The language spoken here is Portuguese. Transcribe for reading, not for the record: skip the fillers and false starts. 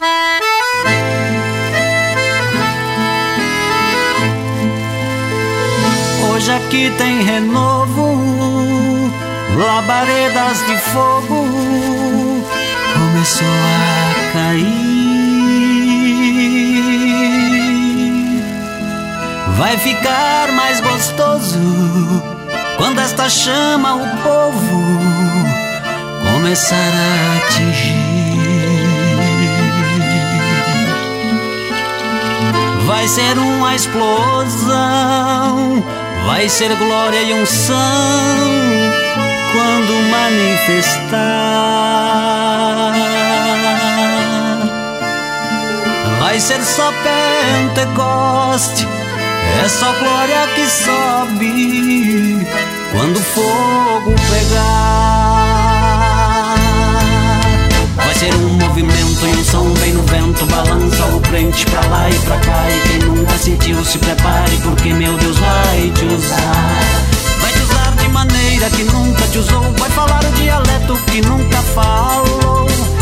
Hoje aqui tem renovo, labaredas de fogo começou a cair. Vai ficar mais gostoso quando esta chama o povo começar a atingir. Vai ser uma explosão, vai ser glória e unção quando manifestar. Vai ser só Pentecoste, é só glória que sobe quando o fogo pegar. Vai ser um movimento e um som bem no vento, balança o crente pra lá e pra cá. E quem nunca sentiu se prepare, porque meu Deus vai te usar. Vai te usar de maneira que nunca te usou, vai falar o dialeto que nunca falou.